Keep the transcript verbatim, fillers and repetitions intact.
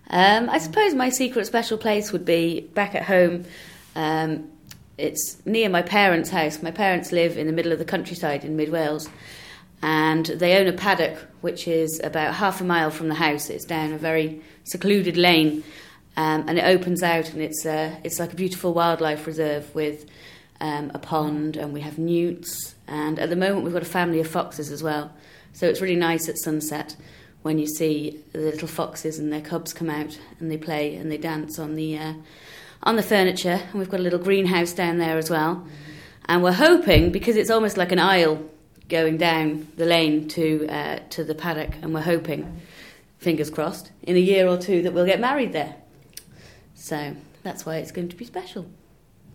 Um, I suppose my secret special place would be back at home. Um, it's near my parents' house. My parents live in the middle of the countryside in mid-Wales, and they own a paddock which is about half a mile from the house. It's down a very secluded lane, um, and it opens out, and it's uh, it's like a beautiful wildlife reserve with um, a pond, and we have newts, and at the moment we've got a family of foxes as well. So it's really nice at sunset when you see the little foxes and their cubs come out and they play and they dance on the uh, on the furniture. And we've got a little greenhouse down there as well. And we're hoping, because it's almost like an aisle going down the lane to uh, to the paddock, and we're hoping, fingers crossed, in a year or two that we'll get married there. So that's why it's going to be special.